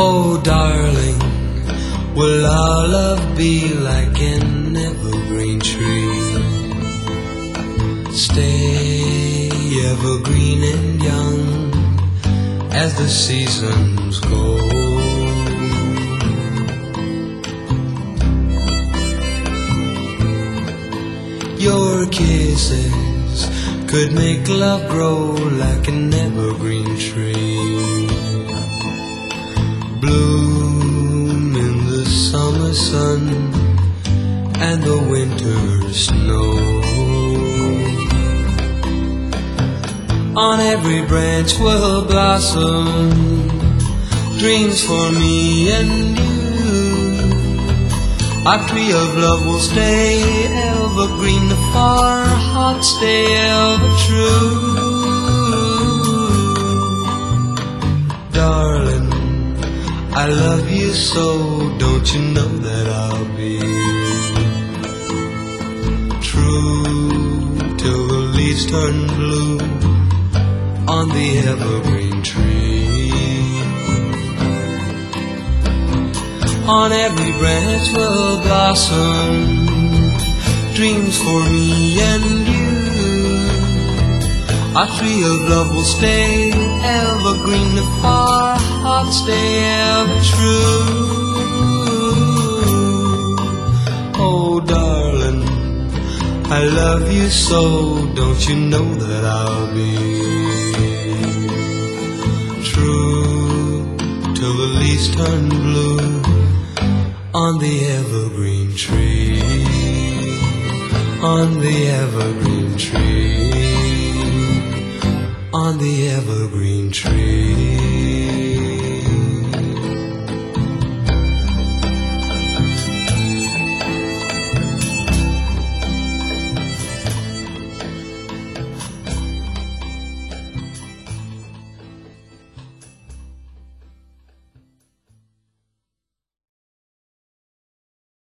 Oh darling, will our love be like an evergreen tree? Stay evergreen and young as the seasons go. Your kisses could make love grow like an evergreen tree. Bloom in the summer sun and the winter snow. On every branch will blossom dreams for me and you. Our tree of love will stay evergreen, if our hearts stay ever true. Darling, I love you so, don't you know that I'll be true till the leaves turn blue on the evergreen tree. On every branch will blossom dreams for me and you. Our tree of love will stay evergreen, if our hearts stay ever true. Oh darling, I love you so, don't you know that I'll be true till the leaves turn blue on the evergreen tree, on the evergreen tree, on the evergreen tree.